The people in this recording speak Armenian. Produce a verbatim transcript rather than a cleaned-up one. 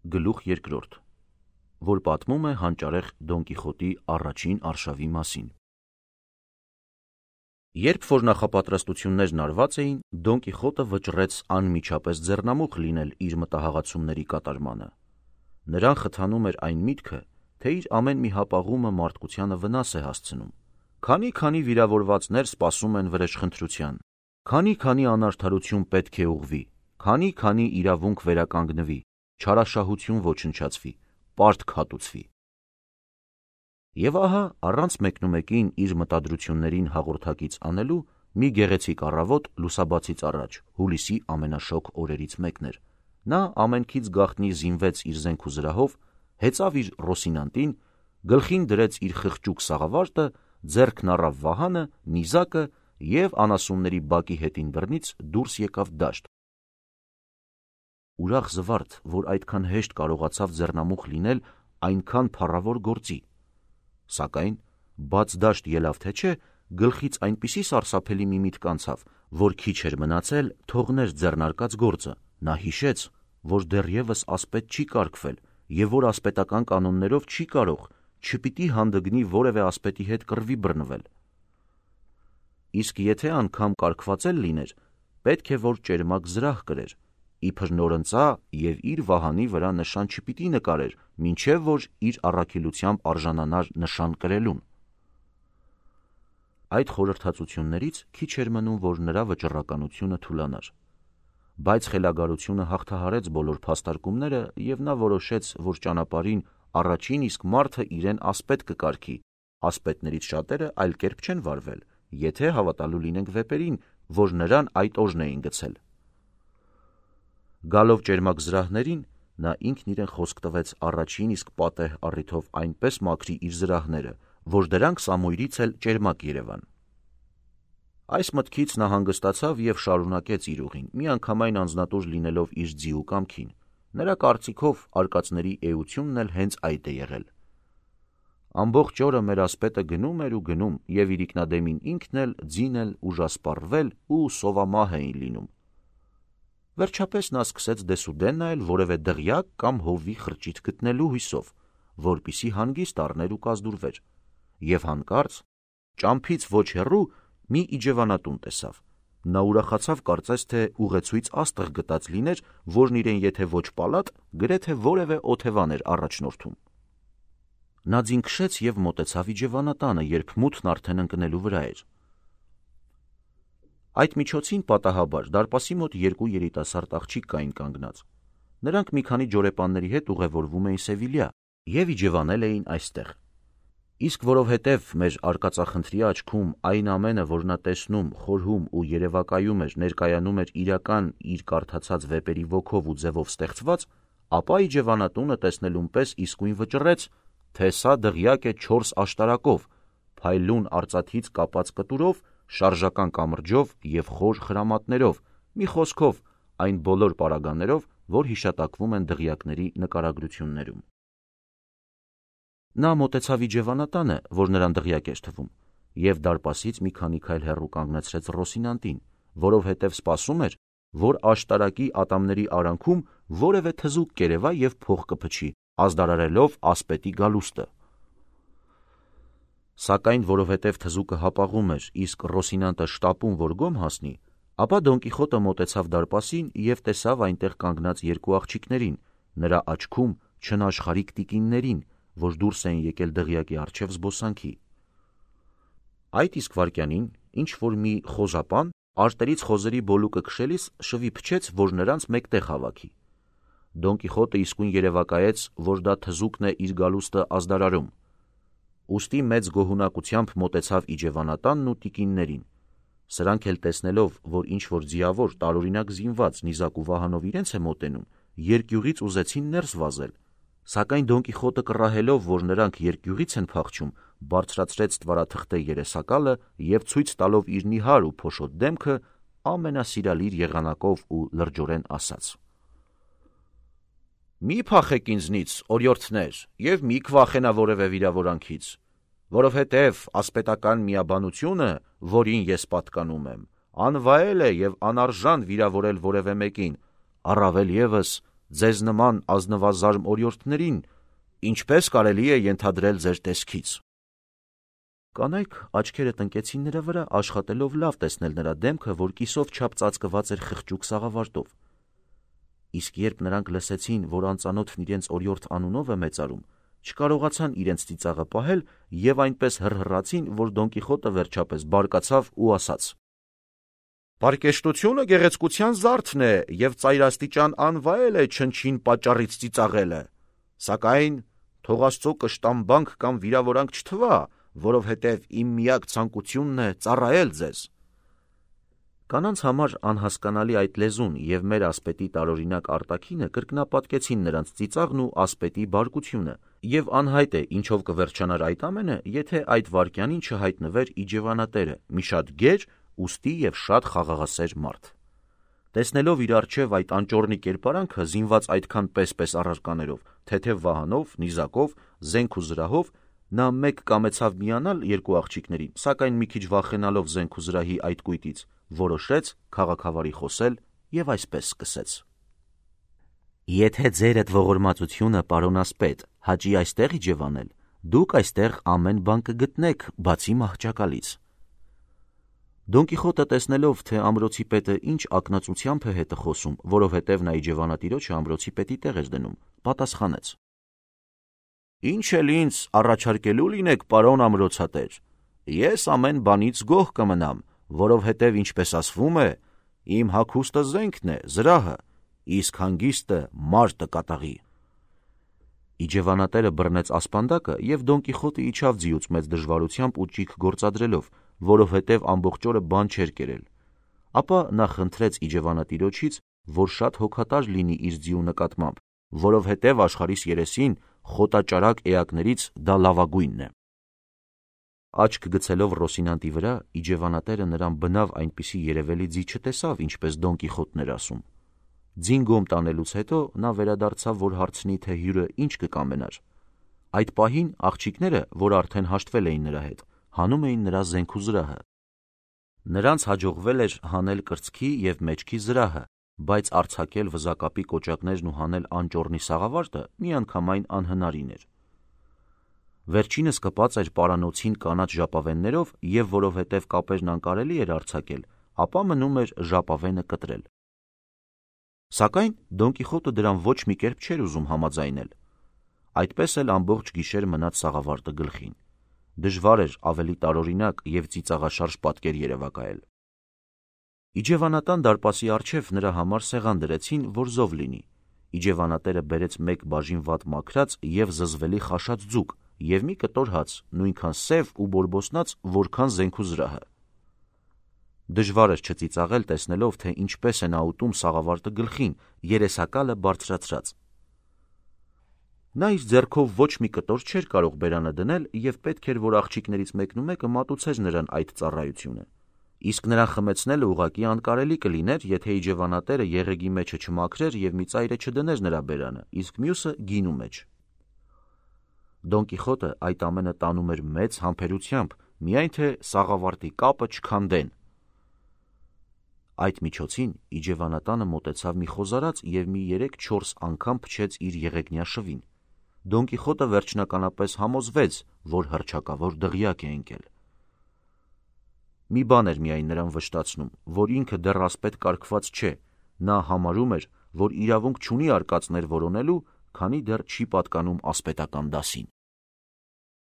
Գլուխ երկրորդ, որ պատմում է հանճարեղ Դոն Կիխոտի առաջին արշավի մասին։ Երբ որ նախապատրաստություններն արված էին, Դոն Կիխոտը վճռեց անմիջապես ձեռնամուխ լինել իր մտահաղացումների կատարմանը։ Նրան խթանում էր այն միտքը, թե իր ամեն մի հապաղումը մարդկությանը վնաս է հասցնում։ Քանի-քանի վիրավորվածներ սպասում են վրեժխնդրության, քանի-քանի անարդարություն պետք է ուղղվի, քանի-քանի իրավունք վերականգնվի, չարաշահություն ոչնչացվի, պարտք հատուցվի։ Եվ ահա, առանց մեկնումեկին իր մտադրություններին հաղորդակից անելու, մի գեղեցիկ առավոտ լուսաբացից առաջ, հուլիսի ամենաշոգ օրերից մեկն էր, նա ամենքից գաղտնի զինվեց իր զենք ու զրահով, հեծավ իր Ռոսինանտին, գլխին դրեց իր խղճուկ սաղավարտը, ձեռքն առավ վահանը, նիզակը և անասունների բակի հետին դռնից դուրս եկավ դաշտ։ Ուրախ զվարթ, որ այդքան հեշտ կարողացավ ձեռնամուխ լինել այնքան փառավոր գործի։ Սակայն, բաց դաշտ ելավ թե չէ, գլխից այնպիսի սարսափելի մի միտք անցավ, որ քիչ էր մնացել թողներ ձեռնարկած գործը։ Նա հիշեց, որ դեռևս ասպետ չի կարգվել և որ ասպետական կանոններով չի կարող, չպիտի հանդգնի որևէ ասպետի հետ կռվի բռնվել։ Իսկ եթե անգամ կարգված էլ լիներ, պետք է որ ճերմակ զրահ կրեր, իբր նորընծա և իր վահանի վրա նշան չպիտի նկարեր, մինչև որ իր առաքելությամբ արժանանար նշան կրելուն։ Այդ խորհրդածություններից քիչ էր մնում, որ նրա վճռականությունը թուլանար։ Բայց խելագարությունը հաղթահարեց բոլոր փաստարկումները, և նա որոշեց, որ ճանապարհին առաջին իսկ մարդը իրեն ասպետ կկարգի, ասպետներից շատերը այլ կերպ չեն վարվել, եթե հավատալու լինենք վեպերին, որ նրան այդ օժն էին գցել։ Գալով ճերմակ զրահներին, նա ինքն իրեն խոսք տվեց առաջին իսկ պատեհ առիթով այնպես մաքրի իր զրահները, որ դրանք սամույրից էլ ճերմակ երևան։ Այս մտքից նա հանգստացավ և շարունակեց իր ուղին, միանգամայն անձնատուր լինելով իր ձիու կամքին։ Նրա կարծիքով արկածների էությունն էլ հենց այդ է եղել։ Ամբողջ օրը մեր ասպետը գնում էր ու գնում, և իրիկնադեմին ինքն էլ, ձին էլ ուժասպառվել ու սովամահ էին լինում։ Վերջապես նա սկսեց դեսուդեն նայել որևէ դղյակ կամ հովվի խրճիթ գտնելու հույսով, որպեսզի հանգիստ առներ ու կազդուրվեր, և հանկարծ, ճամփից ոչ հեռու, մի իջևանատուն տեսավ։ Նա ուրախացավ, կարծես թե ուղեցույց աստղ գտած լիներ, որն իրեն եթե ոչ պալատ, գրեթե որևէ օթևան էր առաջնորդում։ Նա ձին քշեց և մոտեցավ իջևանատանը, երբ մութն արդեն ընկնելու վրա էր։ Այդ միջոցին պատահաբար դարպասի մոտ երկու երիտասարդ աղջիկ կային կանգնած։ Նրանք մի քանի ջորեպանների հետ ուղևորվում էին Սևիլյա և իջևանել էին այստեղ։ Իսկ որովհետև մեր արկածախնդրի աչքում այն ամենը, որ նա տեսնում, խորհում ու երևակայում էր, ներկայանում էր իրական իր կարդացած վեպերի ոգով ու ձևով ստեղծված, ապա իջևանատունը տեսնելուն պես իսկույն վճռեց, թե սա դղյակ է չորս աշտարակով, փայլուն արծաթից կապած կտուրով, շարժական կամրջով և խոր խրամատներով, մի խոսքով, այն բոլոր պարագաներով, որ հիշատակվում են դղյակների նկարագրություններում։ Նա մոտեցավ իջևանատանը, որ նրան դղյակ էր թվում, և դարպասից մի քանի քայլ հեռու կանգնեցրեց Ռոսինանտին, որովհետև սպասում էր, որ աշտարակի ատամների արանքում որևէ թզուկ կերևա և փող կփչի, ազդարարելով ասպետի գալուստը։ Սակայն որովհետև թզուկը հապաղում էր, իսկ Ռոսինանտը շտապում, որ գոմ հասնի, ապա Դոն Կիխոտը մոտեցավ դարպասին և տեսավ այնտեղ կանգնած երկու աղջիկներին, նրա աչքում չնաշխարհիկ տիկիններին, որ դուրս էին եկել դղյակի առջև զբոսանքի։ Այդ իսկ վայրկյանին ինչ-որ մի խոզապան արտերից խոզերի բոլուկը քշելիս շվի փչեց, որ նրանց մեկտեղ հավաքի։ Դոն Կիխոտը իսկույն երևակայեց, որ դա թզուկն է իր գալուստը ազդարարում։ Ուստի մեծ գոհունակությամբ մոտեցավ իջևանատանն ու տիկիններին։ Սրանք էլ տեսնելով, որ ինչ-որ ձիավոր տարօրինակ զինված նիզակ ու վահանով իրենց է մոտենում, երկյուղից ուզեցին ներս վազել։ Սակայն Դոն Կիխոտը կռահելով, որ նրանք երկյուղից են փախչում, բարձրացրեց ստվարաթղթե երեսակալը և ցույց տալով իր նիհար ու փոշոտ դեմքը, ամենասիրալիր եղանակով ու լրջորեն ասաց. «Մի փախեք ինձնից, օրիորդներ, և մի քվախենա որևէ վիրավորանքից, որովհետև ասպետական միաբանությունը, որին ես պատկանում եմ, անվայել է և անարժան վիրավորել որևէ մեկին, առավել ևս ձեզ նման ազնվազարմ օրիորդներին ինչպես կարելի է ենթադրել ձեր տեսքից։ Կանայք աչքերը տնկեցին նրա վրա, աշխատելով լավ տեսնել նրա դեմքը, որ կիսով չափ ծածկված էր խղճուկ սաղավարտով։ Իսկ երբ նրանք լսեցին, որ անծանոթն իրենց օրիորդ անունով է մեծարում, չկարողացան իրենց ծիծաղը պահել և այնպես հռհռացին, որ Դոն Կիխոտը վերջապես բարկացավ ու ասաց. «Պարկեշտությունը գեղեցկության զարդն է և ծայրաստիճան անվայել է չնչին պատճառից ծիծաղելը, սակայն թող Աստծո կշտամբանք կամ վիրավորանք չթվա, որովհետև իմ միակ ցանկությունն է ծառայել ձեզ»։ Կանանց համար անհասկանալի այդ լեզուն և մեր ասպետի տարօրինակ արտաքինը կրկնապատկեցին նրանց ծիծաղն ու ասպետի բարկությունը, և անհայտ է ինչով կվերջանար այդ ամենը, եթե այդ վայրկյանին չհայտնվեր իջևանատերը, մի շատ գեր, ուստի և շատ խաղաղասեր մարդ։ Տեսնելով իր առջև այդ անճոռնի կերպարանքը, զինված այդքան պես-պես առարկաներով, թեթև վահանով, նիզակով, զենք ու զրահով, նա մեկ կամեցավ միանալ երկու աղջիկներին, սակայն մի քիչ վախենալով զենք ու զրահի այդ կույտից, որոշեց քաղաքավարի խոսել և այսպես սկսեց. «Եթե ձերդ ողորմածությունը, պարոն ասպետ, հաճի այստեղ իջևանել, դուք այստեղ ամեն բան կգտնեք, բացի մահճակալից»։ Դոն Կիխոտը, տեսնելով, թե ամրոցի պետը ինչ ակնածությամբ է հետը խոսում, որովհետև նա իջևանատիրոջը ամրոցի պետի տեղ էր դնում, պատասխանեց. «Ինչ էլ ինձ առաջարկելու լինեք, պարոն ամրոցատեր, ես ամեն բանից գոհ կմնամ, որովհետև, ինչպես ասվում է, իմ հագուստը զենքն է, զրահը, իսկ հանգիստը մարտը կատաղի»։ Իջևանատերը բռնեց ասպանդակը, և Դոն Կիխոտը իջավ ձիուց մեծ դժվարությամբ ու ճիգ գործադրելով, որովհետև ամբողջ օրը բան չէր կերել։ Ապա նա խնդրեց իջևանատիրոջից, որ շատ հոգատար լինի իր ձիու նկատմամբ, որովհետև աշխարհիս երեսին խոտաճարակ էակներից դա լավագույնն է։ Աչք գցելով Ռոսինանտի վրա, իջևանատերը նրան բնավ այնպիսի երևելի ձի չտեսավ, ինչպես Դոն Կիխոտն էր ասում։ Ձին գոմ տանելուց հետո նա վերադարձավ, որ հարցնի, թե հյուրը ինչ կկամենար։ Այդ պահին աղջիկները, որ արդեն հաշտվել էին նրա հետ, հանում էին նրա զենք ու զրահը։ Նրանց հաջողվել էր հանել կրծքի և մեջքի զրահը, բայց արձակել վզակապի կոճակներն ու հանել անճոռնի սաղավարտը միանգամայն անհնարին էր։ Վերջինս կպած էր պարանոցին կանաչ ժապավեններով, և որովհետև կապերն անկարելի էր արձակել, ապա մնում էր ժապավենը կտրել։ Սակայն Դոն Կիխոտը դրան ոչ մի կերպ չէր ուզում համաձայնել։ Այդպես էլ ամբողջ գիշեր մնաց սաղավարտը գլխին։ Դժվար էր ավելի տարօրինակ և ծիծաղաշարժ պատկեր երևակայել։ Իջևանատան դարպասի առջև նրա համար սեղան դրեցին, որ զով լինի։ Իջևանատերը բերեց մեկ բաժին վատ մաքրած և զզվելի խաշած ձուկ և մի կտոր հաց, նույնքան սև ու բորբոսնած, որքան զենք ու զրահը։ Դժվար էր չծիծաղել, տեսնելով, թե ինչպես է նա ուտում սաղավարտը գլխին, երեսակալը բարձրացրած։ Նա իր ձեռքով ոչ մի կտոր չէր կարող բերանը դնել, և պետք էր, որ աղջիկներից մեկնումեկը մատուցեր նրան այդ ծառայությունը։ Իսկ նրան խմեցնելը ուղղակի անկարելի կլիներ, եթե իջևանատերը եղեգի մեջը չմաքրեր և մի ծայրը չդներ նրա բերանը, իսկ մյուսը գինու մեջ։ Դոն Կիխոտը այդ ամենը տանում էր մեծ համբերությամբ, միայն թե սաղավարտի կապը չքանդեն։ Այդ միջոցին իջևանատանը մոտեցավ մի խոզարած և մի երեք-չորս անգամ փչեց իր եղեգնյա շվին։ Դոն Կիխոտը վերջնականապես համոզվեց, որ հռչակավոր դղյակ է ընկել։ Մի բան էր միայն նրան վշտացնում, որ ինքը դեռ ասպետ կարգված չէ, նա համարում էր, որ իրավունք չունի արկածներ որոնելու, քանի դեռ չի պատկանում ասպետական դասին։